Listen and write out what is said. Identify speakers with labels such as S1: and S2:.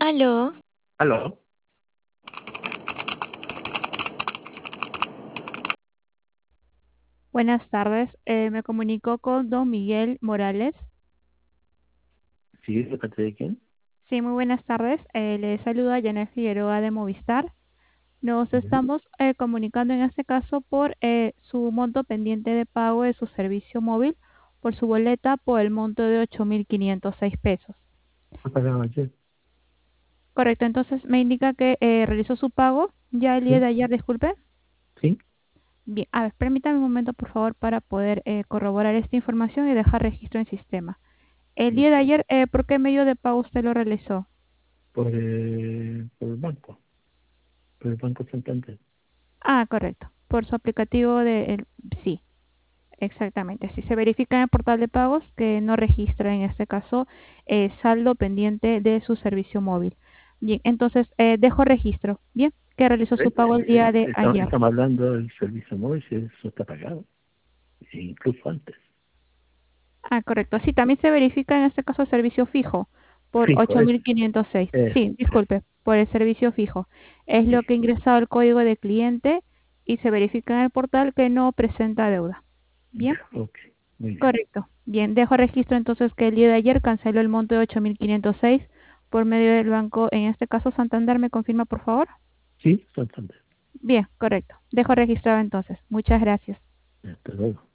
S1: Aló,
S2: Aló,
S3: Buenas tardes, me comunico con don Miguel Morales.
S2: ¿sí? ¿De parte de quién?
S3: Sí, muy buenas tardes. Le saluda Janet Figueroa de Movistar. Nos
S2: Ujú.
S3: estamos comunicando en este caso por su monto pendiente de pago de su servicio móvil por su boleta por el monto de 8.506 pesos.
S2: ¿Ha pagado ayer?
S3: Correcto, entonces me indica que realizó su pago ya el día
S2: ¿Sí?
S3: de ayer, disculpe.
S2: ¿Sí?
S3: Bien, a ver, permítame un momento por favor para poder corroborar esta información y dejar registro en sistema. El día de
S2: Ok.
S3: ayer, ¿por qué medio de pago usted lo realizó?
S2: Por el Banco Santander.
S3: Ah, correcto. Por su aplicativo sí, exactamente. Si se verifica en el portal de pagos que no registra en este caso saldo pendiente de su servicio móvil. Bien, entonces dejo registro. Bien, que realizó su pago el día de ayer.
S2: Estamos hablando del servicio móvil, si eso está pagado, incluso antes.
S3: Ah, correcto. Sí, también se verifica en este caso el servicio fijo por
S2: Fijo, eso,
S3: 8.506.
S2: eso,
S3: Sí, disculpe, por el servicio fijo. Es
S2: sí.
S3: lo que ha ingresado el código de cliente y se verifica en el portal que no presenta deuda. Bien,
S2: Ya, ok, muy bien.
S3: correcto. Bien, dejo registro entonces que el día de ayer canceló el monto de 8.506 por medio del banco, en este caso Santander. ¿Me confirma, por favor?
S2: Sí, Santander.
S3: Bien, correcto. Dejo registrado entonces. Muchas gracias.
S2: Hasta luego.